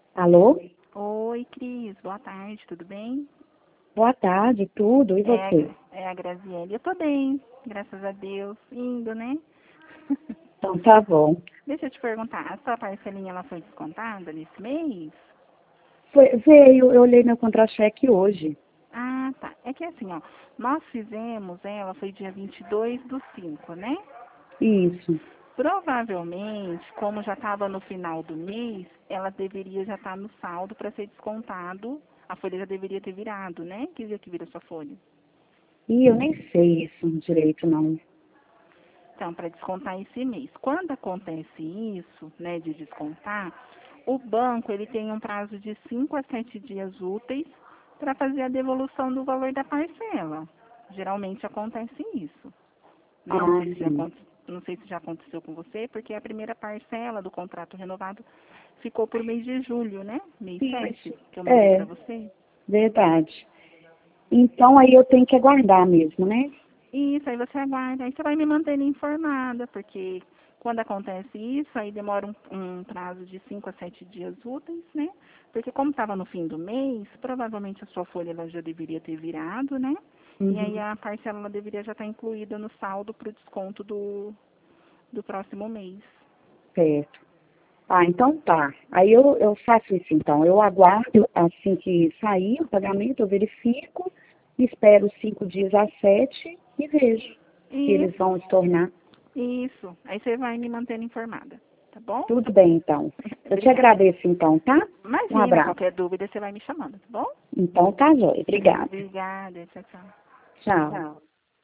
Alô? Oi, Cris, boa tarde, tudo bem? Boa tarde, tudo. E É, você? é a Graziele. Eu tô bem, graças a Deus, indo, né? Então tá bom. Deixa eu te perguntar, a sua parcelinha ela foi descontada nesse mês? Veio, eu olhei meu contra-cheque hoje. Ah, tá. É que assim, ó, nós fizemos, ela foi dia 22/5, né? Isso. Provavelmente, como já estava no final do mês, ela deveria já estar no saldo para ser descontado. A folha já deveria ter virado, né? Que dia que vira a sua folha? E eu nem sei isso direito, não. Então, para descontar esse mês. Quando acontece isso, né, de descontar, o banco ele tem um prazo de 5 a 7 dias úteis para fazer a devolução do valor da parcela. Geralmente acontece isso. Né? Ah, sim. Não sei se já aconteceu com você, porque a primeira parcela do contrato renovado ficou por mês de julho, né? Mês 7 Isso. que eu mandei para É, você. verdade. Então aí eu tenho que aguardar mesmo, né? Isso, aí você aguarda, aí você vai me mantendo informada, porque quando acontece isso, aí demora um prazo de 5 a 7 dias úteis, né? Porque como estava no fim do mês, provavelmente a sua folha ela já deveria ter virado, né? E aí Uhum, a parcela ela deveria já estar incluída no saldo para o desconto do próximo mês. certo. Ah, então tá. Aí eu faço isso então. Eu aguardo assim que sair o pagamento, eu verifico, espero 5 dias a 7 e vejo se eles Isso, vão estornar. isso. Aí você vai me mantendo informada, tá bom? Tudo bem, então. Eu te Obrigada. agradeço, então, tá? Um Imagina, abraço. qualquer dúvida você vai me chamando, tá bom? Então, tá, joia. Obrigada. Obrigada, tchau, tchau. Tchau.